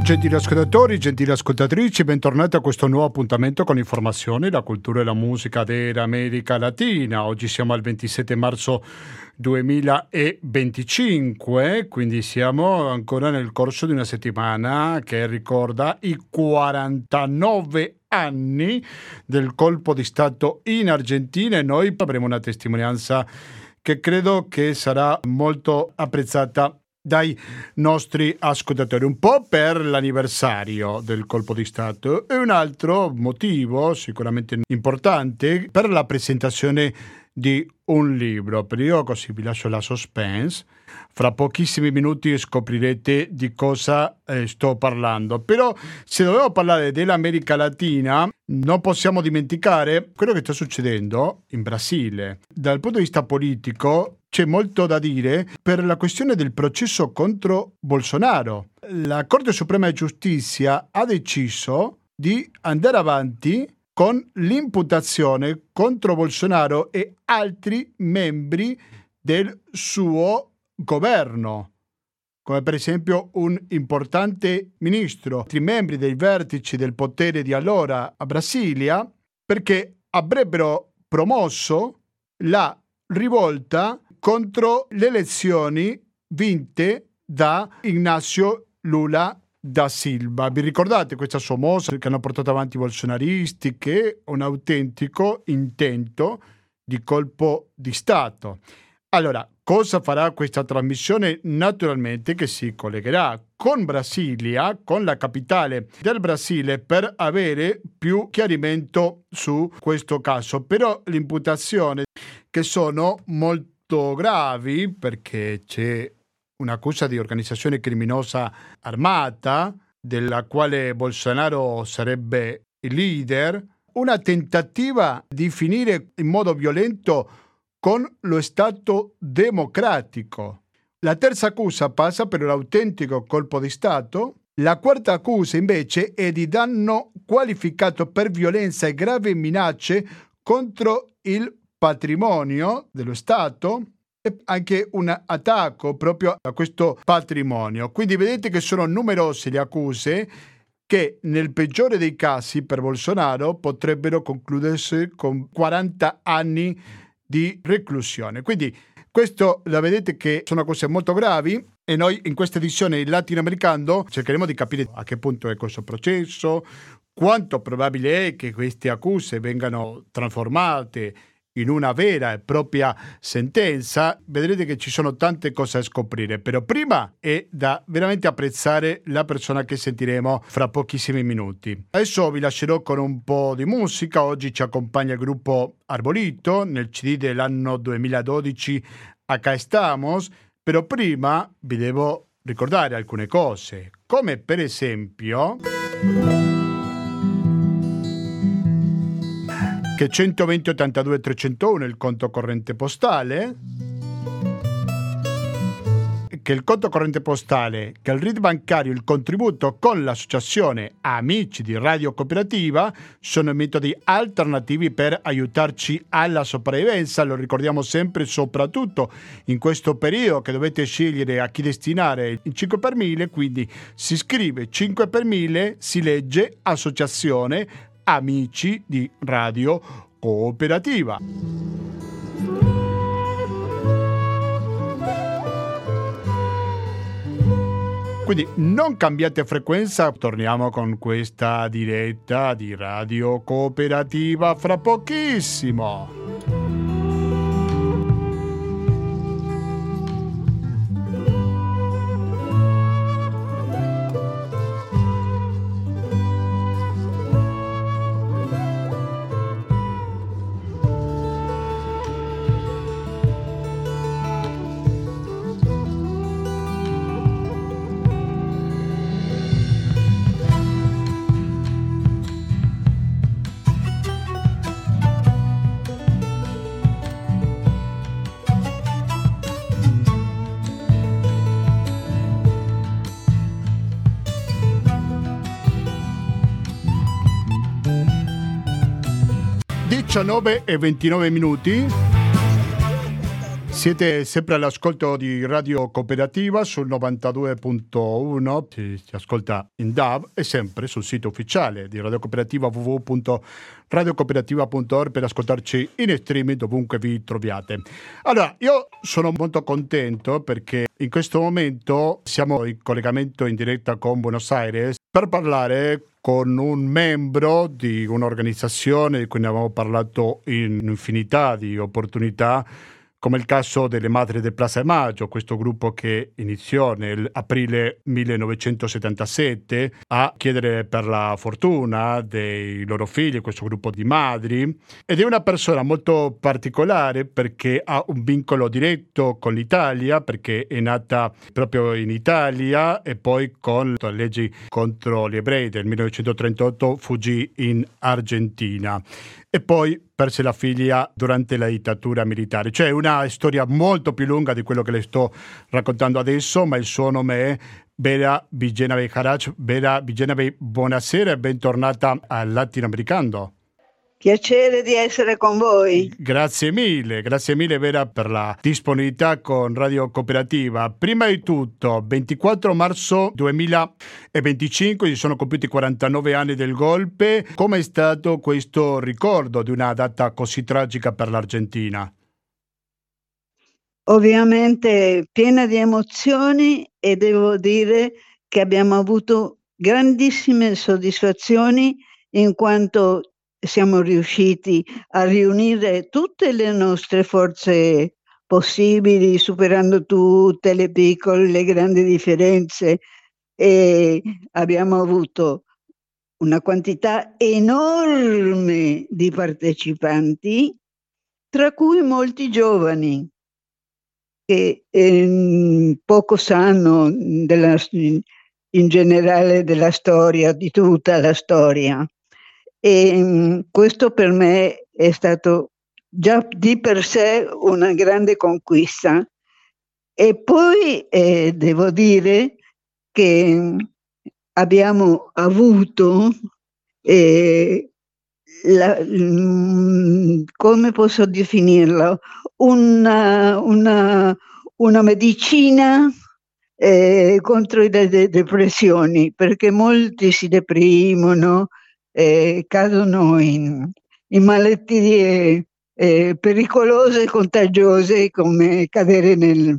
Gentili ascoltatori, gentili ascoltatrici, bentornati a questo nuovo appuntamento con informazioni, la cultura e la musica dell'America Latina. Oggi siamo al 27 marzo 2025, quindi siamo ancora nel corso di una settimana che ricorda i 49 anni del colpo di Stato in Argentina e noi avremo una testimonianza che credo che sarà molto apprezzata dai nostri ascoltatori, un po' per l'anniversario del colpo di Stato e un altro motivo sicuramente importante per la presentazione di un libro. Per io così vi lascio la suspense, fra pochissimi minuti scoprirete di cosa sto parlando, però se dovevo parlare dell'America Latina non possiamo dimenticare quello che sta succedendo in Brasile. Dal punto di vista politico c'è molto da dire per la questione del processo contro Bolsonaro. La Corte Suprema di Giustizia ha deciso di andare avanti con l'imputazione contro Bolsonaro e altri membri del suo governo, come per esempio un importante ministro, altri membri dei vertici del potere di allora a Brasilia, perché avrebbero promosso la rivolta contro le elezioni vinte da Ignacio Lula da Silva. Vi ricordate questa sommossa che hanno portato avanti i bolsonaristi, che è un autentico intento di colpo di Stato? Allora, cosa farà questa trasmissione? Naturalmente che si collegherà con Brasilia, con la capitale del Brasile, per avere più chiarimento su questo caso. Però l'imputazione, che sono molto gravi, perché c'è un'accusa di organizzazione criminosa armata, della quale Bolsonaro sarebbe il leader, una tentativa di finire in modo violento con lo Stato democratico. La terza accusa passa per un autentico colpo di Stato. La quarta accusa invece è di danno qualificato per violenza e gravi minacce contro il patrimonio dello Stato e anche un attacco proprio a questo patrimonio. Quindi vedete che sono numerose le accuse che nel peggiore dei casi per Bolsonaro potrebbero concludersi con 40 anni di reclusione. Quindi questo la vedete che sono cose molto gravi e noi in questa edizione latinoamericano cercheremo di capire a che punto è questo processo, quanto probabile è che queste accuse vengano trasformate in una vera e propria sentenza. Vedrete che ci sono tante cose da scoprire, però prima è da veramente apprezzare la persona che sentiremo fra pochissimi minuti. Adesso vi lascerò con un po' di musica. Oggi ci accompagna il gruppo Arbolito nel CD dell'anno 2012 Acá Estamos, però prima vi devo ricordare alcune cose, come per esempio che 120 82 301 è il conto corrente postale, che il conto corrente postale, che il RID bancario, il contributo con l'associazione Amici di Radio Cooperativa sono metodi alternativi per aiutarci alla sopravvivenza. Lo ricordiamo sempre, soprattutto in questo periodo che dovete scegliere a chi destinare il 5 per 1000, quindi si scrive 5 per 1000, si legge Associazione Amici di Radio Cooperativa. Quindi non cambiate frequenza, torniamo con questa diretta di Radio Cooperativa fra pochissimo. 19 e 29 minuti. Siete sempre all'ascolto di Radio Cooperativa sul 92.1, si ascolta in DAB e sempre sul sito ufficiale di Radio Cooperativa www.radiocooperativa.org per ascoltarci in streaming dovunque vi troviate. Allora, io sono molto contento perché in questo momento siamo in collegamento in diretta con Buenos Aires per parlare con un membro di un'organizzazione di cui ne avevamo parlato in infinità di opportunità, come il caso delle Madri del Plaza de Maggio, questo gruppo che iniziò nell'aprile 1977 a chiedere per la fortuna dei loro figli, questo gruppo di madri, ed è una persona molto particolare perché ha un vincolo diretto con l'Italia, perché è nata proprio in Italia e poi con le leggi contro gli ebrei del 1938 fuggì in Argentina e poi perse la figlia durante la dittatura militare. Cioè una storia molto più lunga di quello che le sto raccontando adesso, ma il suo nome è Vera Vigenave Harac. Vera Vigenave, buonasera e bentornata al Latinoamericano. Piacere di essere con voi. Grazie mille Vera per la disponibilità con Radio Cooperativa. Prima di tutto, 24 marzo 2025, si sono compiuti 49 anni del golpe. Come è stato questo ricordo di una data così tragica per l'Argentina? Ovviamente piena di emozioni e devo dire che abbiamo avuto grandissime soddisfazioni in quanto siamo riusciti a riunire tutte le nostre forze possibili, superando tutte le piccole e le grandi differenze, e abbiamo avuto una quantità enorme di partecipanti, tra cui molti giovani che poco sanno in generale della storia, di tutta la storia. E questo per me è stato già di per sé una grande conquista. E poi devo dire che abbiamo avuto come posso definirla? Una medicina contro le depressioni, perché molti si deprimono, cadono in malattie pericolose e contagiose come cadere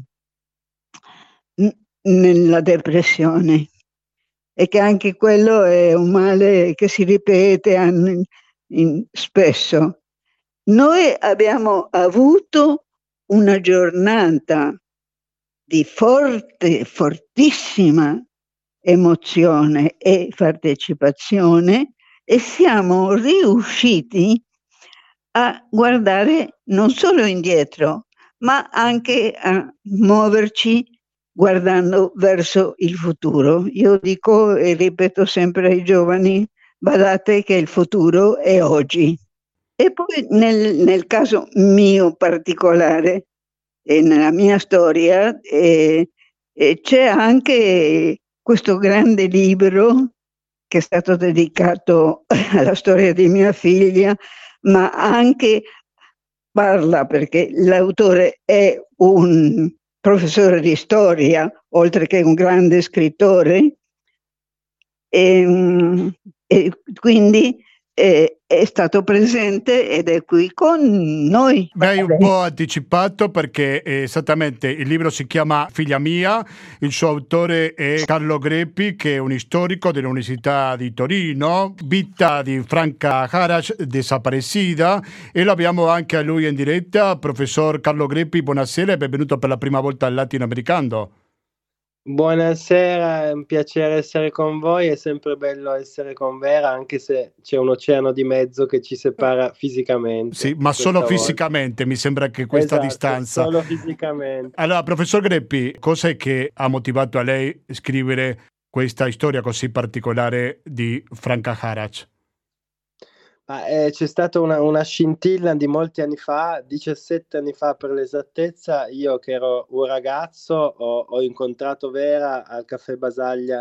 nella depressione, e che anche quello è un male che si ripete spesso. Noi abbiamo avuto una giornata di fortissima emozione e partecipazione e siamo riusciti a guardare non solo indietro, ma anche a muoverci guardando verso il futuro. Io dico e ripeto sempre ai giovani: badate che il futuro è oggi. E poi nel caso mio particolare e nella mia storia c'è anche questo grande libro che è stato dedicato alla storia di mia figlia, ma anche parla, perché l'autore è un professore di storia, oltre che un grande scrittore, e quindi è stato presente ed è qui con noi. Mi hai un po' anticipato perché esattamente il libro si chiama Figlia mia, il suo autore è Carlo Greppi, che è un storico dell'Università di Torino, vita di Franca Harac, desaparecida, e lo abbiamo anche a lui in diretta. Professor Carlo Greppi, buonasera e benvenuto per la prima volta al Latinoamericano. Buonasera, è un piacere essere con voi, è sempre bello essere con Vera, anche se c'è un oceano di mezzo che ci separa fisicamente. Sì, ma solo fisicamente, mi sembra che questa distanza. Solo fisicamente. Allora, professor Greppi, cosa è che ha motivato a lei a scrivere questa storia così particolare di Franca Harac? C'è stata una scintilla di molti anni fa, 17 anni fa per l'esattezza. Io che ero un ragazzo ho incontrato Vera al Caffè Basaglia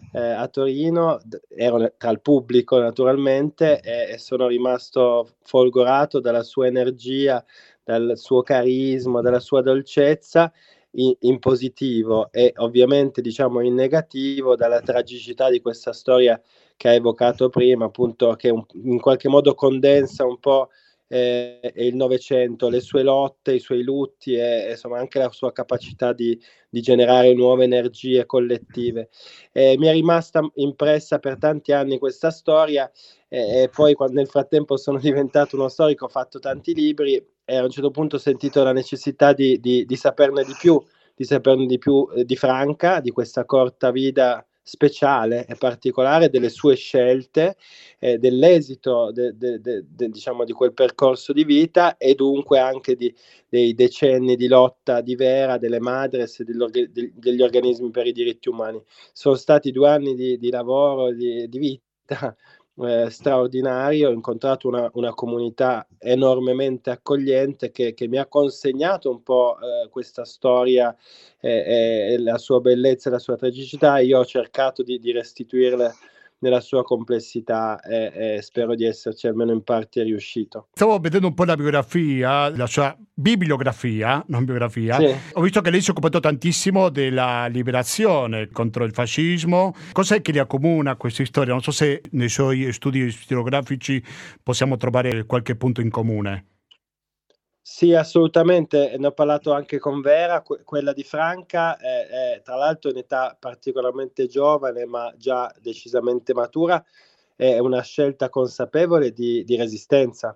a Torino, ero tra il pubblico naturalmente, e sono rimasto folgorato dalla sua energia, dal suo carisma, dalla sua dolcezza in positivo, e ovviamente diciamo in negativo dalla tragicità di questa storia che ha evocato prima, appunto, che in qualche modo condensa un po' il Novecento, le sue lotte, i suoi lutti e insomma anche la sua capacità di generare nuove energie collettive. Mi è rimasta impressa per tanti anni questa storia, e poi quando nel frattempo sono diventato uno storico, ho fatto tanti libri e a un certo punto ho sentito la necessità di saperne di più di Franca, di questa corta vita speciale e particolare, delle sue scelte, dell'esito diciamo di quel percorso di vita, e dunque anche dei decenni di lotta di Vera, delle Madres e degli organismi per i diritti umani. Sono stati 2 anni di lavoro, di vita straordinario. Ho incontrato una comunità enormemente accogliente che mi ha consegnato un po' questa storia, la sua bellezza e la sua tragicità. Io ho cercato di restituirle nella sua complessità, e spero di esserci almeno in parte riuscito. Stavo vedendo un po' la biografia, la sua bibliografia, non biografia. Sì. Ho visto che lei si è occupato tantissimo della liberazione contro il fascismo. Cos'è che li accomuna questa storia? Non so se nei suoi studi stenografici possiamo trovare qualche punto in comune. Sì, assolutamente, ne ho parlato anche con Vera, quella di Franca, tra l'altro in età particolarmente giovane ma già decisamente matura, è una scelta consapevole di resistenza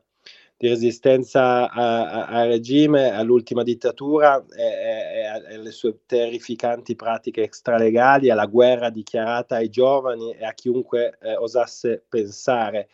al regime, all'ultima dittatura, e alle sue terrificanti pratiche extralegali, alla guerra dichiarata ai giovani e a chiunque osasse pensare.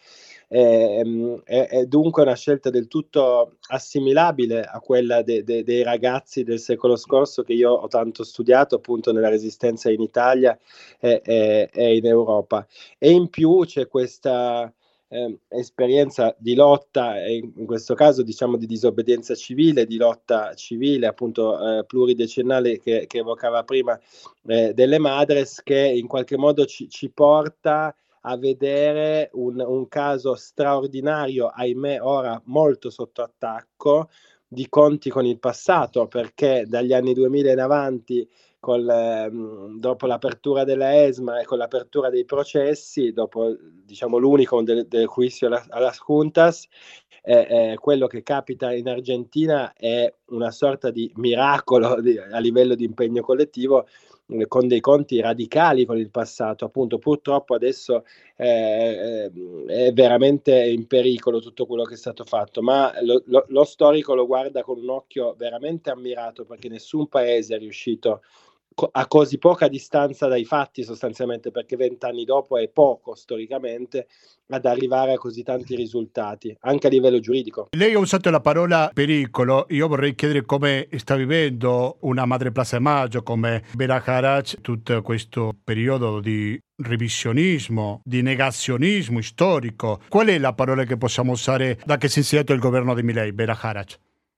È dunque una scelta del tutto assimilabile a quella dei ragazzi del secolo scorso che io ho tanto studiato appunto nella resistenza in Italia e in Europa. E in più c'è questa esperienza di lotta, in questo caso diciamo di disobbedienza civile, di lotta civile appunto pluridecennale che evocava prima, delle Madres, che in qualche modo ci porta a vedere un caso straordinario, ahimè ora molto sotto attacco, di conti con il passato, perché dagli anni 2000 in avanti, dopo l'apertura della ESMA e con l'apertura dei processi, dopo diciamo l'unico del juicio a las juntas, quello che capita in Argentina è una sorta di miracolo a livello di impegno collettivo, con dei conti radicali con il passato. Appunto, purtroppo adesso è veramente in pericolo tutto quello che è stato fatto, ma lo storico lo guarda con un occhio veramente ammirato, perché nessun paese è riuscito a così poca distanza dai fatti, sostanzialmente, perché 20 anni dopo è poco storicamente, ad arrivare a così tanti risultati, anche a livello giuridico. Lei ha usato la parola pericolo. Io vorrei chiedere come sta vivendo una madre Plaza de Maggio come Vera Jarac tutto questo periodo di revisionismo, di negazionismo storico. Qual è la parola che possiamo usare da che si è insediato il governo di Milei, Vera Jarac?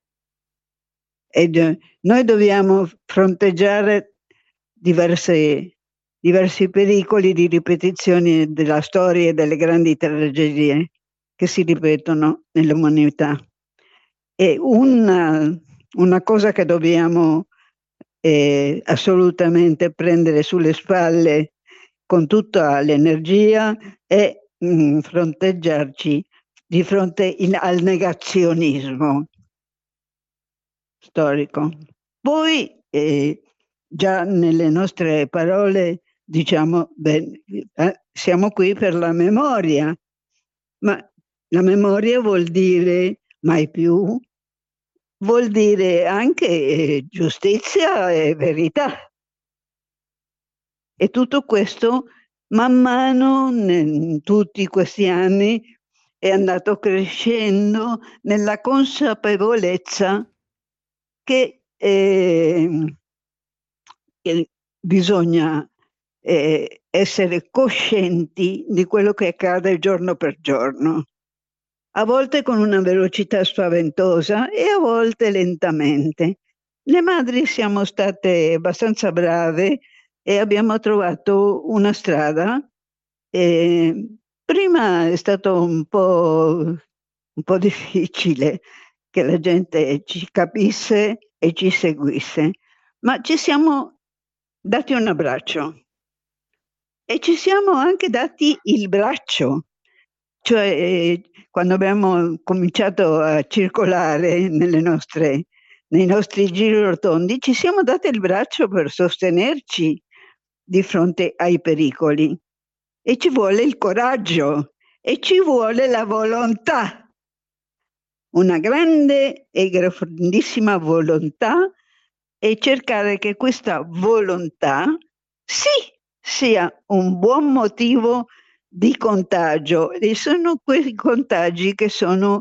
Noi dobbiamo fronteggiare diversi pericoli di ripetizioni della storia e delle grandi tragedie che si ripetono nell'umanità. E una cosa che dobbiamo assolutamente prendere sulle spalle con tutta l'energia è fronteggiarci di fronte al negazionismo storico. Poi già nelle nostre parole diciamo siamo qui per la memoria, ma la memoria vuol dire mai più, vuol dire anche giustizia e verità. E tutto questo man mano in tutti questi anni è andato crescendo nella consapevolezza che bisogna essere coscienti di quello che accade giorno per giorno, a volte con una velocità spaventosa e a volte lentamente. Le madri siamo state abbastanza brave e abbiamo trovato una strada. Prima è stato un po' difficile che la gente ci capisse e ci seguisse, ma ci siamo dati un abbraccio e ci siamo anche dati il braccio. Cioè, quando abbiamo cominciato a circolare nei nostri giri rotondi, ci siamo dati il braccio per sostenerci di fronte ai pericoli. E ci vuole il coraggio e ci vuole la volontà, una grande e grandissima volontà, e cercare che questa volontà sì sia un buon motivo di contagio, e sono quei contagi che sono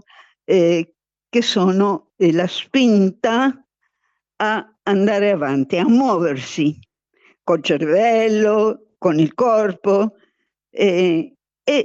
la spinta a andare avanti, a muoversi col cervello, con il corpo, e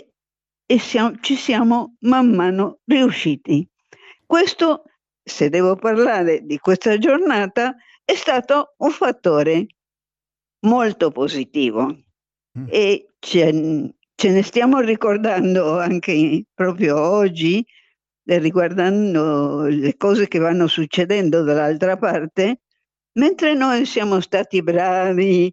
ci siamo man mano riusciti. Questo, se devo parlare di questa giornata, è stato un fattore molto positivo e ce ne stiamo ricordando anche proprio oggi, riguardando le cose che vanno succedendo dall'altra parte, mentre noi siamo stati bravi,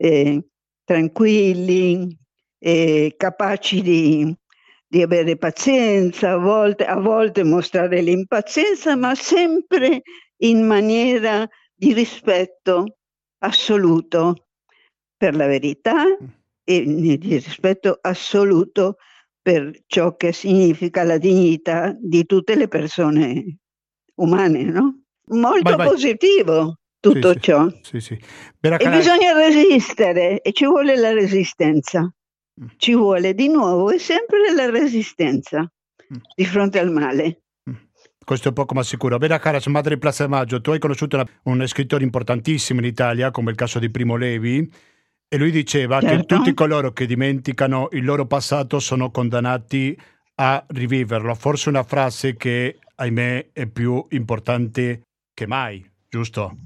tranquilli, capaci di avere pazienza, a volte mostrare l'impazienza, ma sempre in maniera di rispetto assoluto per la verità e di rispetto assoluto per ciò che significa la dignità di tutte le persone umane, no? Molto Vai. positivo tutto Sì, ciò. sì. E bisogna resistere, e ci vuole la resistenza. Ci vuole di nuovo e sempre la resistenza di fronte al male. Questo è poco ma sicuro. Vera Karas, madre di Plaza Maggio, tu hai conosciuto un scrittore importantissimo in Italia, come il caso di Primo Levi, e lui diceva che tutti coloro che dimenticano il loro passato sono condannati a riviverlo. Forse una frase che, ahimè, è più importante che mai, giusto?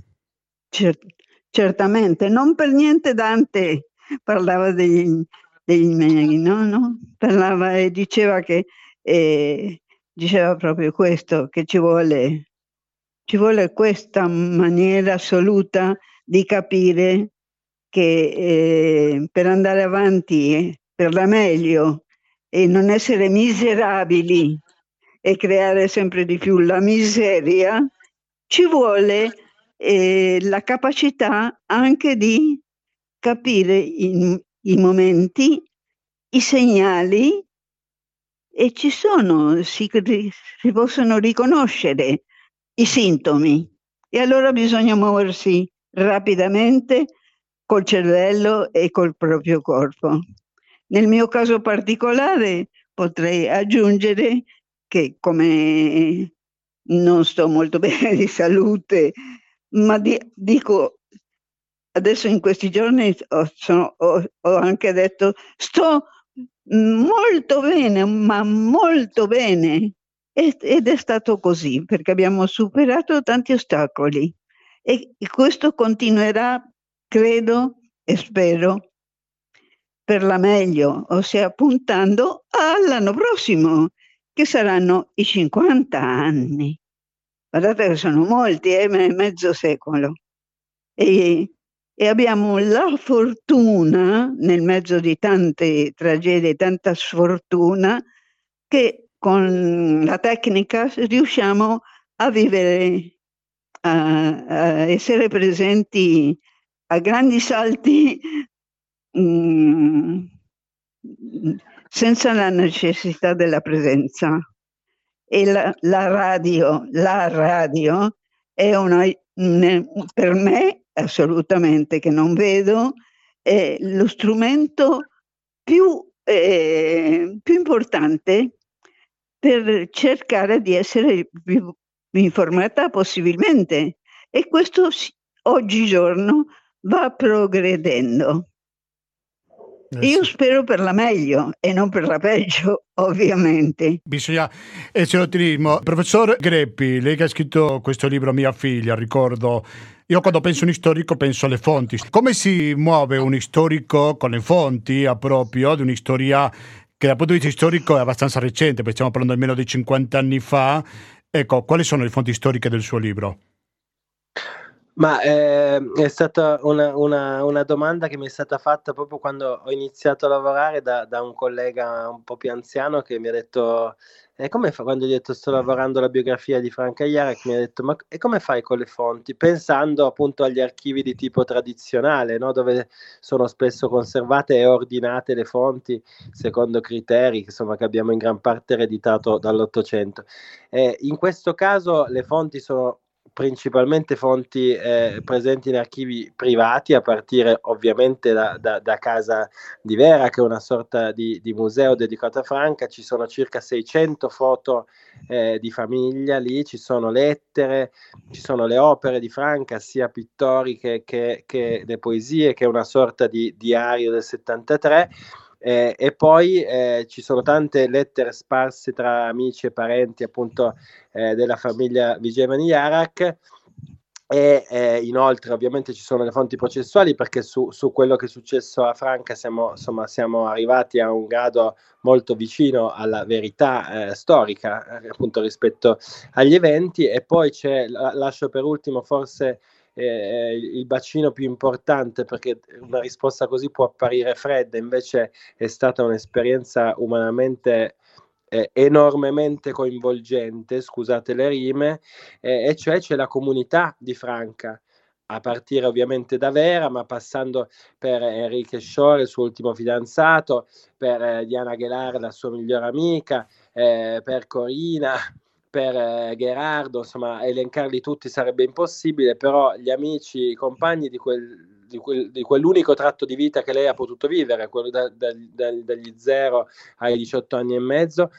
Certamente, non per niente Dante parlava degli no? Parlava e diceva che diceva proprio questo, che ci vuole questa maniera assoluta di capire che per andare avanti per la meglio e non essere miserabili e creare sempre di più la miseria, ci vuole la capacità anche di capire i momenti, i segnali, e si possono riconoscere i sintomi, e allora bisogna muoversi rapidamente col cervello e col proprio corpo. Nel mio caso particolare potrei aggiungere che, come non sto molto bene di salute, ma dico adesso in questi giorni ho anche detto sto molto bene, ma molto bene, ed è stato così perché abbiamo superato tanti ostacoli e questo continuerà, credo e spero, per la meglio, ossia puntando all'anno prossimo, che saranno i 50 anni. Guardate che sono molti, mezzo secolo. E abbiamo la fortuna, nel mezzo di tante tragedie, tanta sfortuna, che con la tecnica riusciamo a vivere, a essere presenti a grandi salti, senza la necessità della presenza. E la radio è per me, assolutamente, che non vedo, è lo strumento più importante per cercare di essere più informata possibilmente, e questo oggigiorno va progredendo. Io spero per la meglio e non per la peggio, ovviamente. Bisogna essere ottimismo. Professor Greppi, lei che ha scritto questo libro Mia figlia, ricordo, io quando penso a un storico penso alle fonti. Come si muove un storico con le fonti a proprio di una storia che dal punto di vista storico è abbastanza recente, perché stiamo parlando di meno di 50 anni fa? Ecco, quali sono le fonti storiche del suo libro? Ma è stata una domanda che mi è stata fatta proprio quando ho iniziato a lavorare da un collega un po' più anziano che mi ha detto come fa, quando gli ho detto sto lavorando la biografia di Franca Jarak, mi ha detto ma e come fai con le fonti? Pensando appunto agli archivi di tipo tradizionale, no? Dove sono spesso conservate e ordinate le fonti secondo criteri insomma, che abbiamo in gran parte ereditato dall'Ottocento. In questo caso le fonti sono principalmente fonti presenti in archivi privati, a partire ovviamente da Casa di Vera, che è una sorta di museo dedicato a Franca. Ci sono circa 600 foto di famiglia lì, ci sono lettere, ci sono le opere di Franca, sia pittoriche che le poesie, che è una sorta di diario del 73. E poi ci sono tante lettere sparse tra amici e parenti appunto della famiglia Vigevani Jarak. E inoltre ovviamente ci sono le fonti processuali, perché su quello che è successo a Franca siamo arrivati a un grado molto vicino alla verità storica appunto rispetto agli eventi. E poi lascio per ultimo forse il bacino più importante, perché una risposta così può apparire fredda, invece è stata un'esperienza umanamente enormemente coinvolgente, scusate le rime, e cioè c'è la comunità di Franca, a partire ovviamente da Vera, ma passando per Enrique Shore, il suo ultimo fidanzato, per Diana Ghelar, la sua migliore amica, per Corina, per Gerardo, insomma elencarli tutti sarebbe impossibile, però gli amici, i compagni di quell'unico tratto di vita che lei ha potuto vivere, quello dagli 0 ai 18 anni e mezzo,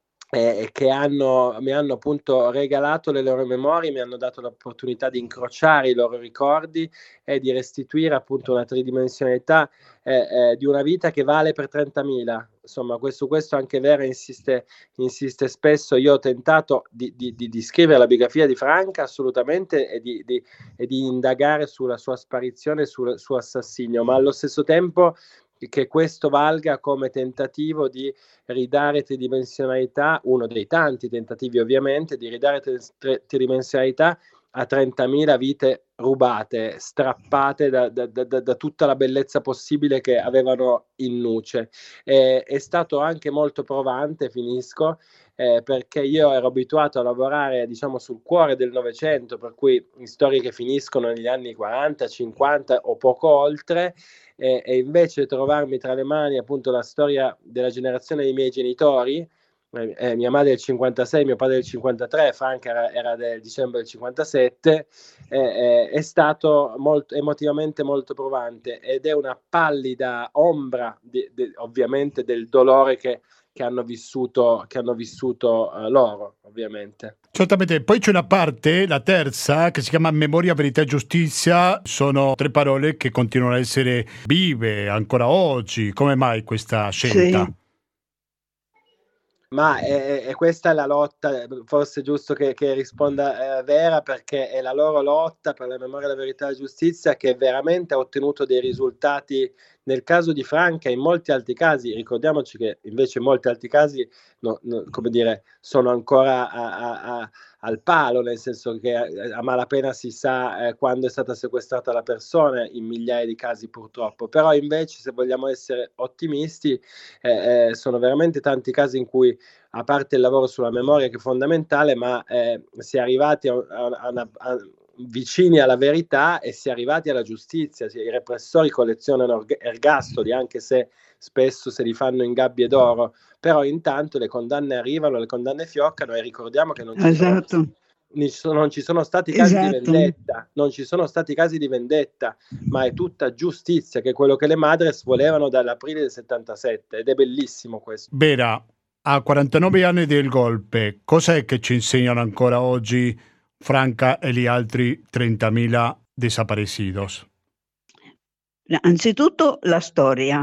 che mi hanno appunto regalato le loro memorie, mi hanno dato l'opportunità di incrociare i loro ricordi e di restituire appunto una tridimensionalità di una vita che vale per 30.000. Insomma, su questo anche Vera insiste spesso. Io ho tentato di scrivere la biografia di Franca assolutamente e di indagare sulla sua sparizione, sul suo assassinio, ma allo stesso tempo che questo valga come tentativo di ridare tridimensionalità, uno dei tanti tentativi ovviamente, di ridare tridimensionalità a 30.000 vite rubate, strappate da tutta la bellezza possibile che avevano in nuce. È stato anche molto provante, finisco, perché io ero abituato a lavorare diciamo sul cuore del Novecento, per cui storie che finiscono negli anni 40, 50 o poco oltre, e invece trovarmi tra le mani appunto la storia della generazione dei miei genitori, mia madre del 56, mio padre del 53, Franca era del dicembre del 57, è stato emotivamente molto provante, ed è una pallida ombra ovviamente del dolore che hanno vissuto loro, ovviamente. Certamente, poi c'è una parte, la terza, che si chiama Memoria, Verità e Giustizia. Sono 3 parole che continuano a essere vive ancora oggi. Come mai questa scelta? Sì. Ma questa è la lotta, forse è giusto che risponda Vera, perché è la loro lotta per la memoria, la verità e la giustizia che veramente ha ottenuto dei risultati nel caso di Franca e in molti altri casi. Ricordiamoci che invece in molti altri casi come dire, sono ancora al palo, nel senso che a malapena si sa quando è stata sequestrata la persona, in migliaia di casi purtroppo. Però invece, se vogliamo essere ottimisti, sono veramente tanti casi in cui, a parte il lavoro sulla memoria che è fondamentale, ma si è arrivati vicini alla verità e si è arrivati alla giustizia. I repressori collezionano ergastoli, anche se spesso se li fanno in gabbie d'oro, però intanto le condanne arrivano, le condanne fioccano, e ricordiamo che non ci sono stati casi di vendetta, non ci sono stati casi di vendetta, ma è tutta giustizia, che è quello che le madres volevano dall'aprile del 77, ed è bellissimo questo. Vera, a 49 anni del golpe, cosa è che ci insegnano ancora oggi Franca e gli altri 30.000 desaparecidos? Anzitutto la storia,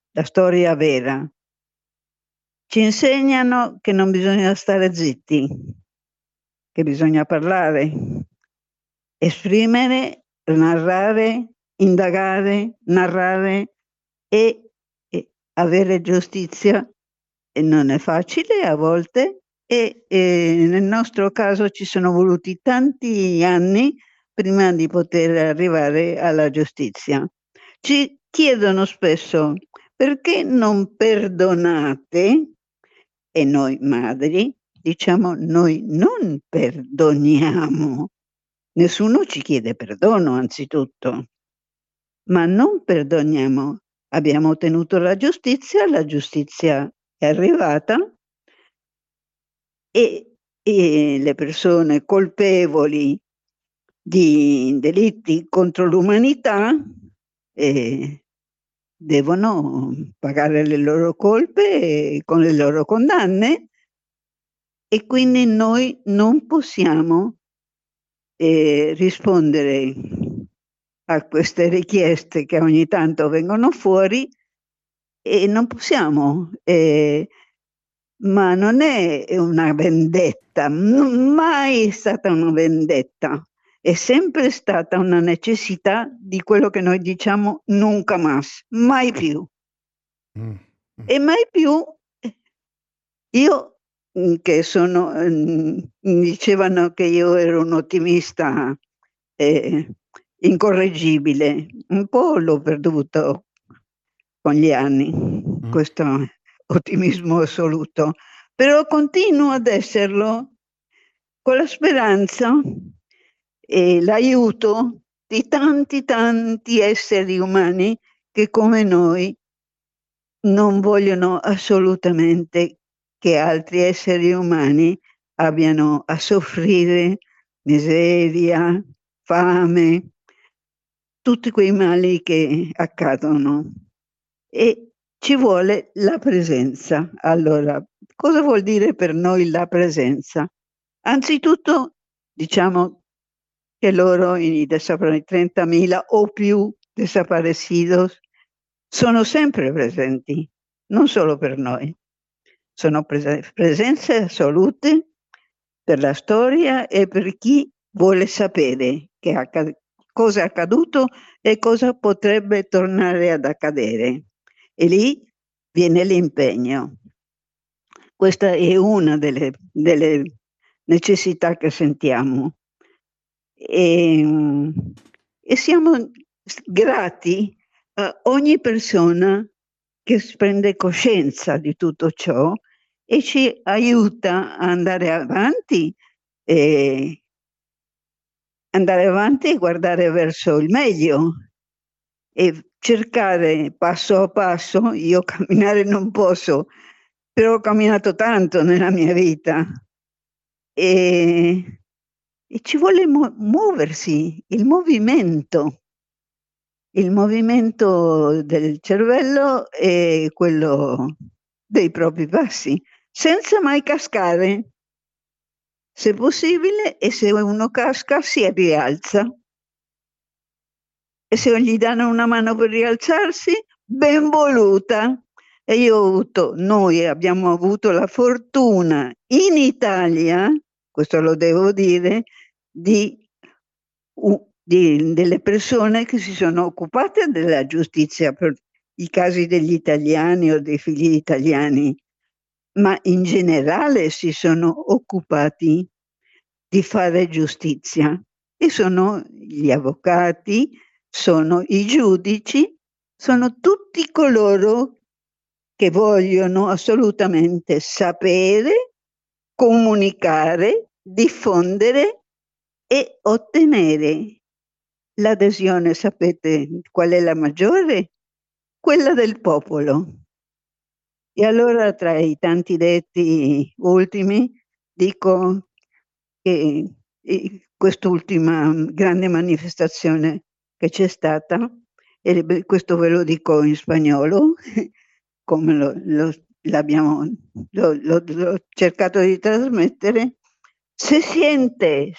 la storia vera. Ci insegnano che non bisogna stare zitti, che bisogna parlare, esprimere, narrare, indagare, narrare e avere giustizia. E non è facile a volte e nel nostro caso ci sono voluti tanti anni prima di poter arrivare alla giustizia. Ci chiedono spesso: perché non perdonate? E noi madri diciamo: noi non perdoniamo. Nessuno ci chiede perdono anzitutto, ma non perdoniamo. Abbiamo ottenuto la giustizia è arrivata e le persone colpevoli di delitti contro l'umanità devono pagare le loro colpe con le loro condanne, e quindi noi non possiamo rispondere a queste richieste che ogni tanto vengono fuori, e non possiamo, ma non è una vendetta, mai è stata una vendetta, è sempre stata una necessità di quello che noi diciamo nunca más, mai più. E mai più io che sono, dicevano che io ero un ottimista incorreggibile, un po' l'ho perduto con gli anni, questo ottimismo assoluto, però continuo ad esserlo con la speranza e l'aiuto di tanti esseri umani che come noi non vogliono assolutamente che altri esseri umani abbiano a soffrire miseria, fame, tutti quei mali che accadono. E ci vuole la presenza. Allora, cosa vuol dire per noi la presenza? Anzitutto diciamo che loro, i 30.000 o più desaparecidos, sono sempre presenti, non solo per noi. Sono presenze assolute per la storia e per chi vuole sapere cosa è accaduto e cosa potrebbe tornare ad accadere. E lì viene l'impegno. Questa è una delle necessità che sentiamo. E siamo grati a ogni persona che prende coscienza di tutto ciò e ci aiuta a andare avanti e guardare verso il meglio e cercare passo a passo. Io camminare non posso, però ho camminato tanto nella mia vita e ci vuole muoversi, il movimento del cervello e quello dei propri passi, senza mai cascare, se possibile, e se uno casca si rialza. E se gli danno una mano per rialzarsi, ben voluta. E noi abbiamo avuto la fortuna in Italia, questo lo devo dire, delle persone che si sono occupate della giustizia per i casi degli italiani o dei figli italiani, ma in generale si sono occupati di fare giustizia, e sono gli avvocati, sono i giudici, sono tutti coloro che vogliono assolutamente sapere, comunicare, diffondere e ottenere l'adesione. Sapete qual è la maggiore? Quella del popolo. E allora, tra i tanti detti ultimi, dico che quest'ultima grande manifestazione che c'è stata, e questo ve lo dico in spagnolo, come l'ho cercato di trasmettere: se siente,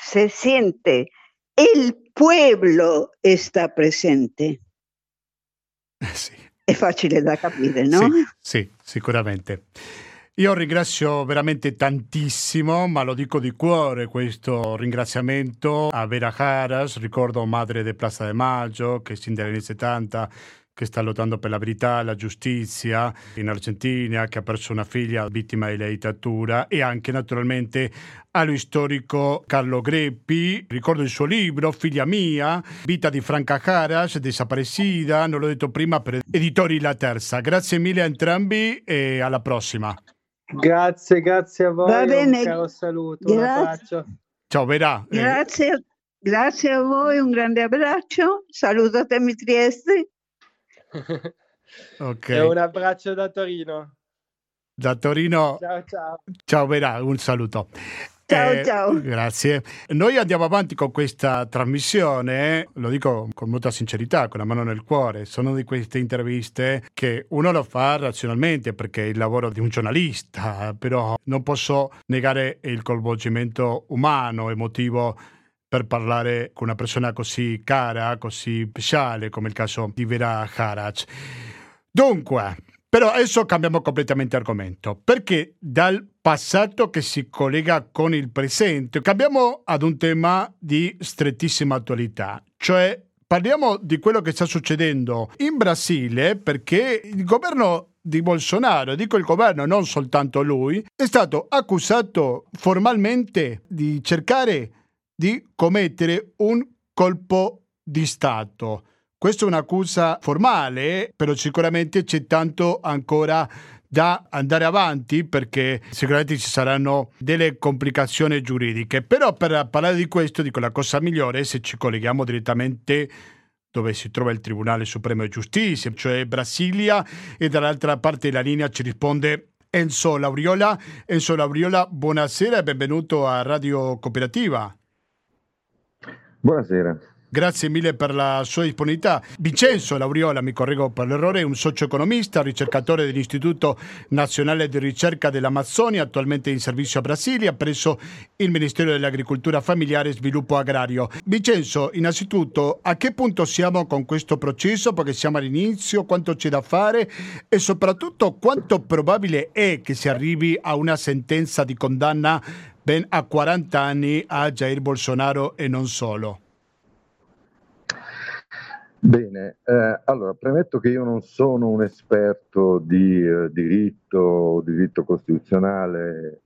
el pueblo está presente. Sì. è facile da capire, no? Sì, sì, sicuramente. Io ringrazio veramente tantissimo, ma lo dico di cuore, questo ringraziamento a Vera Jaras, ricordo madre di Plaza de Maggio, che sin dagli anni 70 che sta lottando per la verità e la giustizia in Argentina, che ha perso una figlia vittima della dittatura, e anche naturalmente allo storico Carlo Greppi. Ricordo il suo libro Figlia mia, vita di Franca Jaras, desaparecida, non l'ho detto prima, per Editori La Terza. Grazie mille a entrambi e alla prossima. Grazie a voi, Va bene, un caro saluto, un abbraccio. Ciao Vera. Grazie a voi, un grande abbraccio, saluto a te Trieste. Okay. E un abbraccio da Torino. Da Torino. Ciao. Ciao Vera, un saluto. Ciao. Grazie. Noi andiamo avanti con questa trasmissione, lo dico con molta sincerità, con la mano nel cuore. Sono di queste interviste che uno lo fa razionalmente perché è il lavoro di un giornalista, però non posso negare il coinvolgimento umano, emotivo, per parlare con una persona così cara, così speciale come il caso di Vera Jaras. Dunque, però adesso cambiamo completamente argomento, perché dal passato che si collega con il presente cambiamo ad un tema di strettissima attualità, cioè parliamo di quello che sta succedendo in Brasile, perché il governo di Bolsonaro, dico il governo, non soltanto lui, è stato accusato formalmente di cercare di commettere un colpo di Stato. Questa è un'accusa formale, però sicuramente c'è tanto ancora da andare avanti perché sicuramente ci saranno delle complicazioni giuridiche. Però per parlare di questo dico la cosa migliore è se ci colleghiamo direttamente dove si trova il Tribunale Supremo di Giustizia, cioè Brasilia, e dall'altra parte della linea ci risponde Enzo Lauriola. Enzo Lauriola, buonasera e benvenuto a Radio Cooperativa. Buonasera. Grazie mille per la sua disponibilità. Vincenzo Lauriola, mi correggo per l'errore, è un socio-economista, ricercatore dell'Istituto Nazionale di Ricerca dell'Amazzonia, attualmente in servizio a Brasilia presso il Ministero dell'Agricoltura Familiare e Sviluppo Agrario. Vincenzo, innanzitutto, a che punto siamo con questo processo? Perché siamo all'inizio, quanto c'è da fare e soprattutto quanto probabile è che si arrivi a una sentenza di condanna ben a 40 anni a Jair Bolsonaro e non solo? Bene, allora premetto che io non sono un esperto di diritto costituzionale,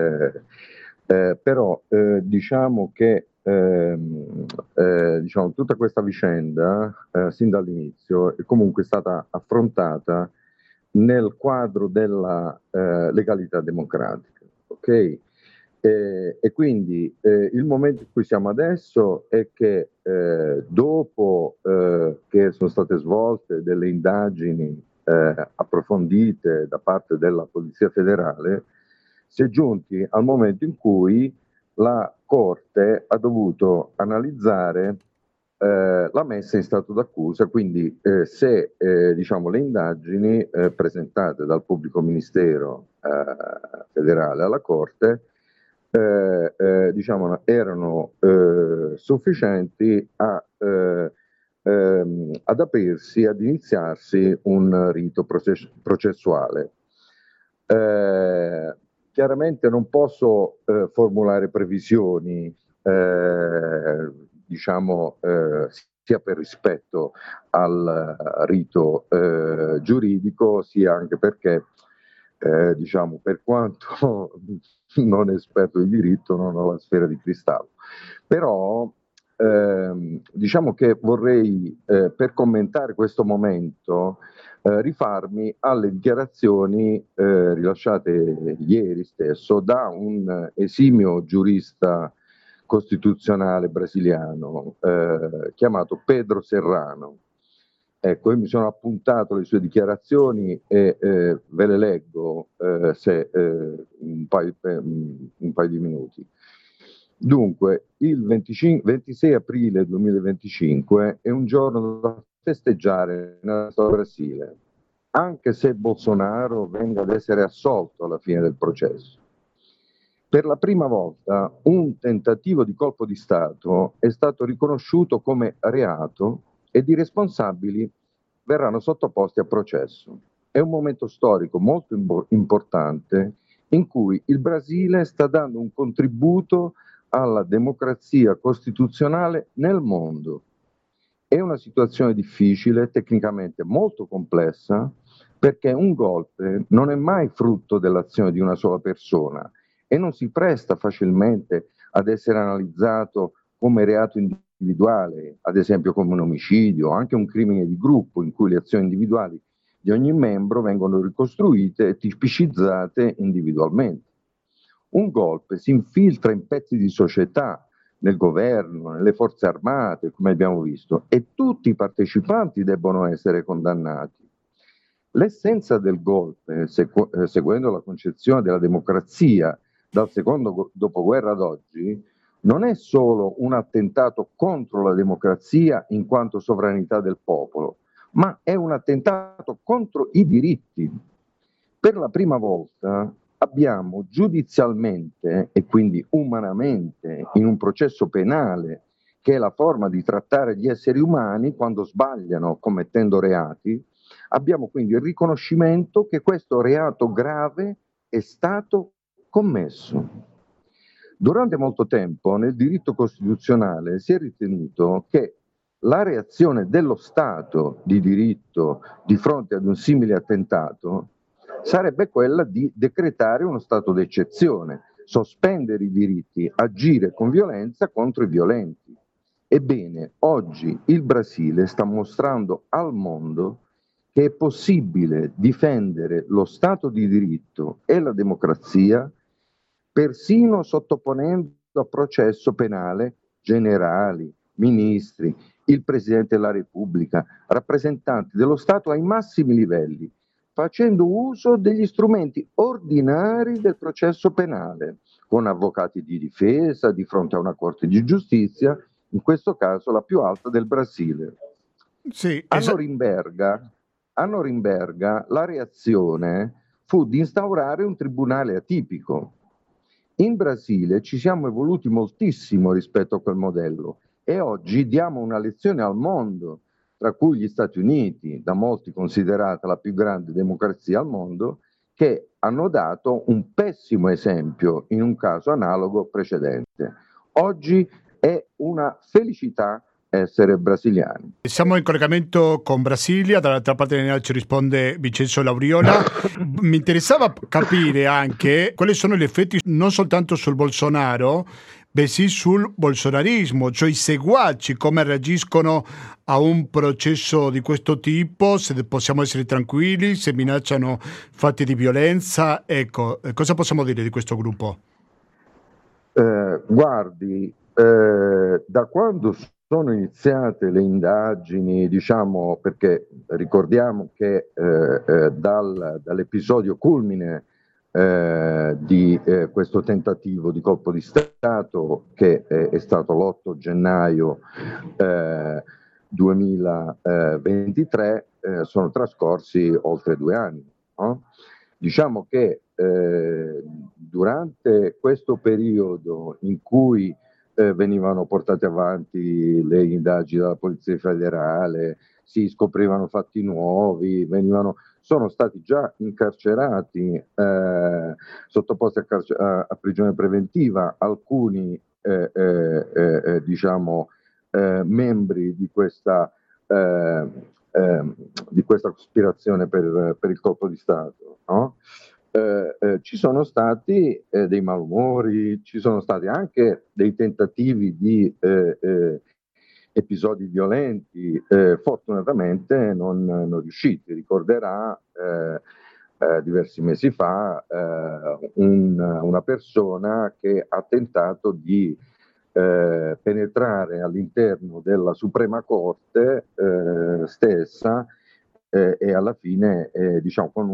però diciamo che diciamo, tutta questa vicenda sin dall'inizio è comunque stata affrontata nel quadro della legalità democratica, ok? E quindi il momento in cui siamo adesso è che dopo che sono state svolte delle indagini approfondite da parte della Polizia Federale, si è giunti al momento in cui la Corte ha dovuto analizzare la messa in stato d'accusa, quindi se diciamo, le indagini presentate dal pubblico ministero federale alla Corte diciamo, erano sufficienti ad aprirsi, ad iniziarsi un rito processuale. Chiaramente non posso formulare previsioni, diciamo, sia per rispetto al rito giuridico, sia anche perché diciamo, per quanto non esperto di diritto, non ho la sfera di cristallo. Però diciamo che vorrei, per commentare questo momento, rifarmi alle dichiarazioni rilasciate ieri stesso da un esimio giurista costituzionale brasiliano chiamato Pedro Serrano. Ecco, io mi sono appuntato le sue dichiarazioni e ve le leggo se un paio di minuti. Dunque, il 26 aprile 2025 è un giorno da festeggiare nel Brasile, anche se Bolsonaro venga ad essere assolto alla fine del processo. Per la prima volta un tentativo di colpo di Stato è stato riconosciuto come reato ed i responsabili verranno sottoposti a processo. È un momento storico molto importante in cui il Brasile sta dando un contributo alla democrazia costituzionale nel mondo. È una situazione difficile, tecnicamente molto complessa, perché un golpe non è mai frutto dell'azione di una sola persona e non si presta facilmente ad essere analizzato come reato individuale, ad esempio come un omicidio, anche un crimine di gruppo in cui le azioni individuali di ogni membro vengono ricostruite e tipicizzate individualmente. Un golpe si infiltra in pezzi di società, nel governo, nelle forze armate, come abbiamo visto, e tutti i partecipanti debbono essere condannati. L'essenza del golpe, seguendo la concezione della democrazia dal secondo dopoguerra ad oggi, non è solo un attentato contro la democrazia in quanto sovranità del popolo, ma è un attentato contro i diritti. Per la prima volta abbiamo giudizialmente e quindi umanamente in un processo penale, che è la forma di trattare gli esseri umani quando sbagliano commettendo reati, abbiamo quindi il riconoscimento che questo reato grave è stato commesso. Durante molto tempo nel diritto costituzionale si è ritenuto che la reazione dello Stato di diritto di fronte ad un simile attentato sarebbe quella di decretare uno stato d'eccezione, sospendere i diritti, agire con violenza contro i violenti. Ebbene, oggi il Brasile sta mostrando al mondo che è possibile difendere lo Stato di diritto e la democrazia persino sottoponendo a processo penale generali, ministri, il Presidente della Repubblica, rappresentanti dello Stato ai massimi livelli, facendo uso degli strumenti ordinari del processo penale, con avvocati di difesa di fronte a una Corte di Giustizia, in questo caso la più alta del Brasile. Sì, a Norimberga la reazione fu di instaurare un tribunale atipico. In Brasile ci siamo evoluti moltissimo rispetto a quel modello e oggi diamo una lezione al mondo, tra cui gli Stati Uniti, da molti considerata la più grande democrazia al mondo, che hanno dato un pessimo esempio in un caso analogo precedente. Oggi è una felicità essere brasiliani. Siamo in collegamento con Brasilia, dall'altra parte del ci risponde Vincenzo Lauriola. Mi interessava capire anche quali sono gli effetti non soltanto sul Bolsonaro, bensì sul bolsonarismo, cioè i seguaci, come reagiscono a un processo di questo tipo, se possiamo essere tranquilli, se minacciano fatti di violenza. Ecco, cosa possiamo dire di questo gruppo? Guardi, da quando sono iniziate le indagini, diciamo, perché ricordiamo che dall'episodio culmine di questo tentativo di colpo di Stato, che è stato l'8 gennaio 2023, sono trascorsi oltre 2 anni. No? Diciamo che durante questo periodo in cui venivano portate avanti le indagini dalla Polizia Federale, si scoprivano fatti nuovi, sono stati già incarcerati, sottoposti a prigione preventiva alcuni membri di questa cospirazione per il colpo di Stato, no? Ci sono stati dei malumori, ci sono stati anche dei tentativi di episodi violenti, fortunatamente non riusciti. Ricorderà diversi mesi fa una persona che ha tentato di penetrare all'interno della Suprema Corte stessa e alla fine, diciamo, con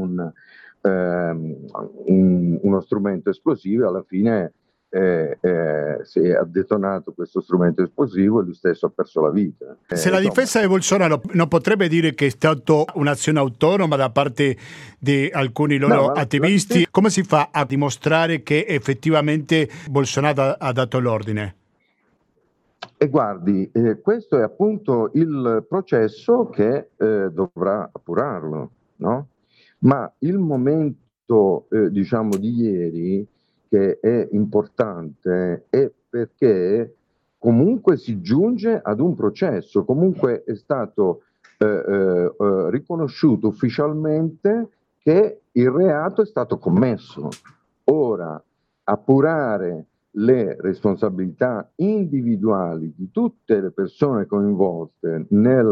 uno strumento esplosivo, alla fine si è detonato questo strumento esplosivo e lui stesso ha perso la vita. Se la difesa di Bolsonaro non potrebbe dire che è stata un'azione autonoma da parte di alcuni loro attivisti, come si fa a dimostrare che effettivamente Bolsonaro ha dato l'ordine? E guardi, questo è appunto il processo che dovrà appurarlo, no? Ma il momento, diciamo, di ieri che è importante è perché comunque si giunge ad un processo, comunque è stato riconosciuto ufficialmente che il reato è stato commesso. Ora, appurare le responsabilità individuali di tutte le persone coinvolte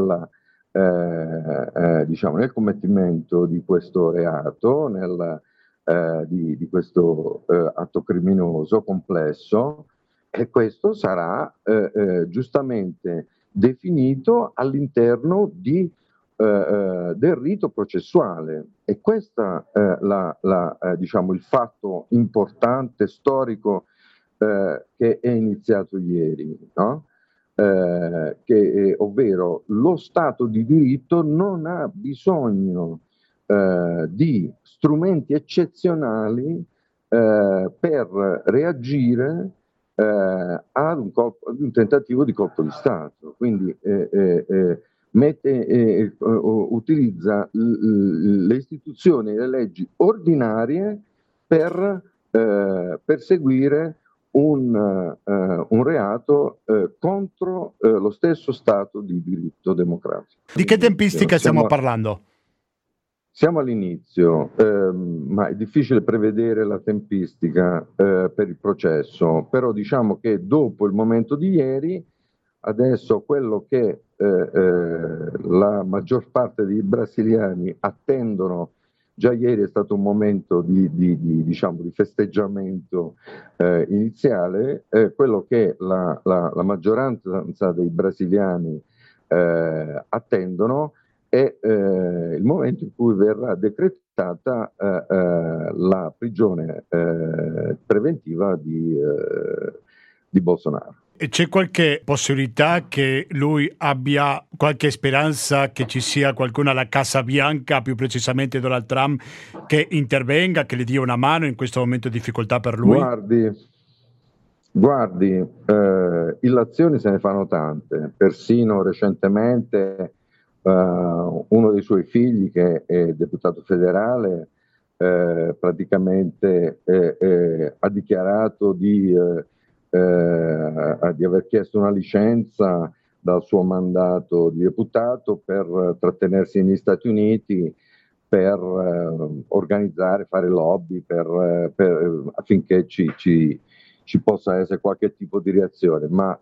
diciamo, nel commettimento di questo reato, di questo atto criminoso complesso, e questo sarà giustamente definito all'interno del rito processuale. E questo è diciamo, il fatto importante, storico, che è iniziato ieri, no? Ovvero lo Stato di diritto non ha bisogno di strumenti eccezionali per reagire ad un tentativo di colpo di Stato. Quindi utilizza le istituzioni e le leggi ordinarie per perseguire un reato contro lo stesso Stato di diritto democratico. Di che tempistica stiamo parlando? Siamo all'inizio, ma è difficile prevedere la tempistica per il processo, però diciamo che dopo il momento di ieri, adesso quello che la maggior parte dei brasiliani attendono. Già ieri è stato un momento diciamo, di festeggiamento iniziale, quello che la maggioranza dei brasiliani attendono è il momento in cui verrà decretata la prigione preventiva di Bolsonaro. E c'è qualche possibilità che lui abbia qualche speranza che ci sia qualcuno alla Casa Bianca, più precisamente Donald Trump, che intervenga, che gli dia una mano in questo momento di difficoltà per lui? Guardi, illazioni se ne fanno tante. Persino recentemente uno dei suoi figli, che è deputato federale, praticamente ha dichiarato di aver chiesto una licenza dal suo mandato di deputato per trattenersi negli Stati Uniti, per organizzare, fare lobby affinché ci possa essere qualche tipo di reazione, ma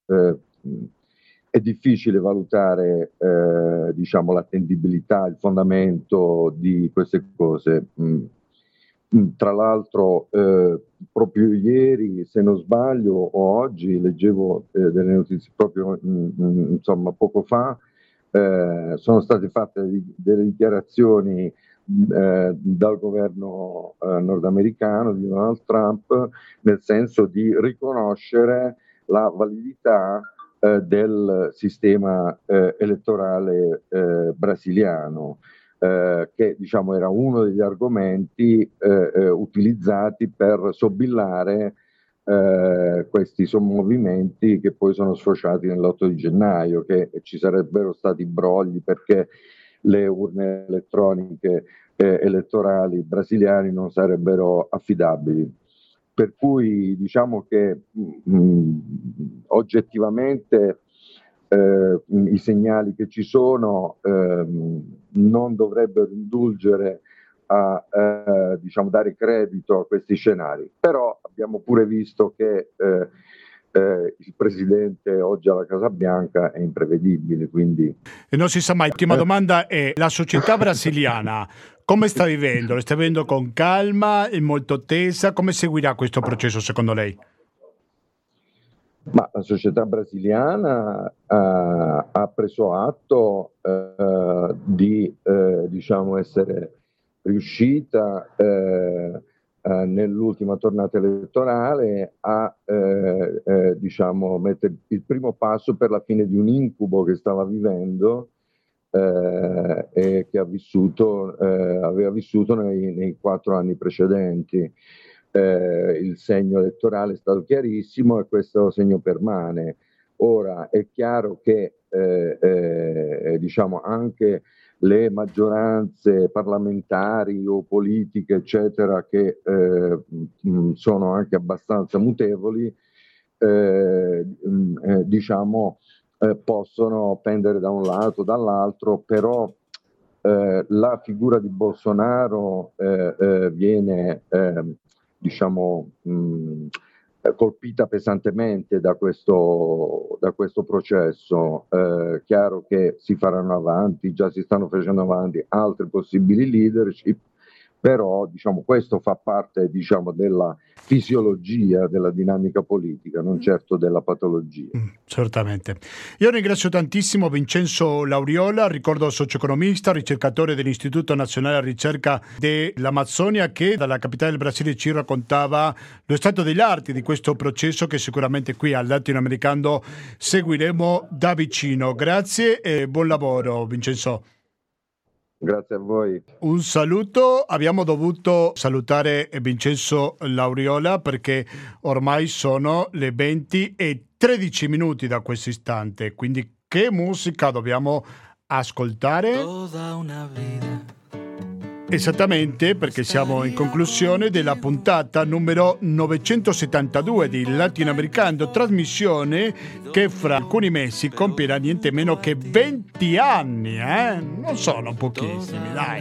è difficile valutare diciamo, l'attendibilità, il fondamento di queste cose. Tra l'altro proprio ieri, se non sbaglio, o oggi, leggevo delle notizie proprio insomma poco fa, sono state fatte delle dichiarazioni dal governo nordamericano di Donald Trump, nel senso di riconoscere la validità del sistema elettorale brasiliano, che diciamo era uno degli argomenti utilizzati per sobillare questi sommovimenti che poi sono sfociati nell'8 di gennaio, che ci sarebbero stati brogli perché le urne elettroniche elettorali brasiliane non sarebbero affidabili. Per cui diciamo che oggettivamente i segnali che ci sono non dovrebbero indulgere a diciamo, dare credito a questi scenari. Però abbiamo pure visto che il presidente oggi alla Casa Bianca è imprevedibile, quindi... E non si sa mai. L'ultima domanda è: la società brasiliana come sta vivendo? Lo sta vivendo con calma, è molto tesa? Come seguirà questo processo secondo lei? Ma la società brasiliana ha preso atto di diciamo essere riuscita nell'ultima tornata elettorale a diciamo mettere il primo passo per la fine di un incubo che stava vivendo e che aveva vissuto nei 4 anni precedenti. Il segno elettorale è stato chiarissimo e questo segno permane. Ora è chiaro che diciamo anche le maggioranze parlamentari o politiche, eccetera, che sono anche abbastanza mutevoli, diciamo, possono pendere da un lato o dall'altro, però la figura di Bolsonaro viene, diciamo, colpita pesantemente da questo processo. Chiaro che si faranno avanti, già si stanno facendo avanti altri possibili leadership, però diciamo, questo fa parte, diciamo, della fisiologia della dinamica politica, non certo della patologia. Certamente. Io ringrazio tantissimo Vincenzo Lauriola, ricordo socio-economista, ricercatore dell'Istituto Nazionale di Ricerca dell'Amazzonia, che dalla capitale del Brasile ci raccontava lo stato degli arti di questo processo che sicuramente qui al Latinoamericano seguiremo da vicino. Grazie e buon lavoro, Vincenzo. Grazie a voi. Un saluto, abbiamo dovuto salutare Vincenzo Lauriola perché ormai sono le 20:13 da questo istante, quindi che musica dobbiamo ascoltare? Toda una vida. Esattamente, perché siamo in conclusione della puntata numero 972 di Latinoamericano, trasmissione che fra alcuni mesi compierà niente meno che 20 anni, Non sono pochissimi, dai.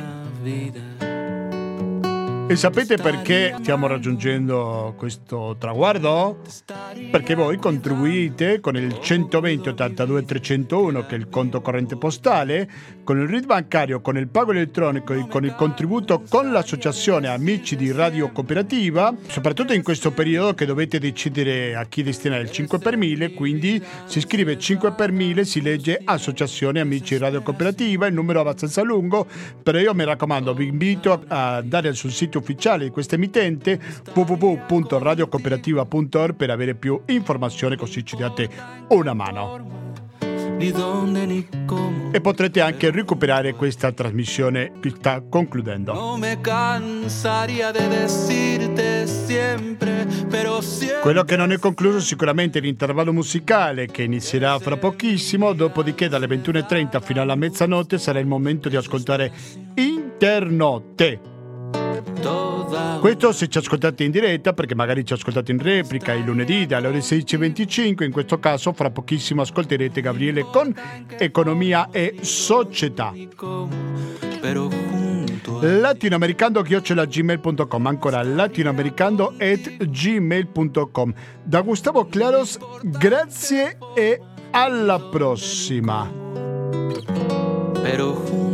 E sapete perché stiamo raggiungendo questo traguardo? Perché voi contribuite con il 120 82 301, che è il conto corrente postale, con il RID bancario, con il pago elettronico e con il contributo con l'associazione Amici di Radio Cooperativa, soprattutto in questo periodo che dovete decidere a chi destinare il 5 per 1000, quindi si scrive 5 per 1000, si legge Associazione Amici di Radio Cooperativa, il numero è abbastanza lungo, però io mi raccomando, vi invito a andare sul sito ufficiale di questa emittente www.radiocooperativa.org per avere più informazioni, così ci date una mano. E potrete anche recuperare questa trasmissione che sta concludendo. Quello che non è concluso sicuramente l'intervallo musicale che inizierà fra pochissimo, dopodiché dalle 21:30 fino alla mezzanotte sarà il momento di ascoltare Internotte. Questo se ci ascoltate in diretta, perché magari ci ascoltate in replica il lunedì dalle ore 16:25, in questo caso fra pochissimo ascolterete Gabriele con Economia e Società. latinoamericando@gmail.com, ancora latinoamericando@gmail.com. Da Gustavo Claros, grazie e alla prossima. Pero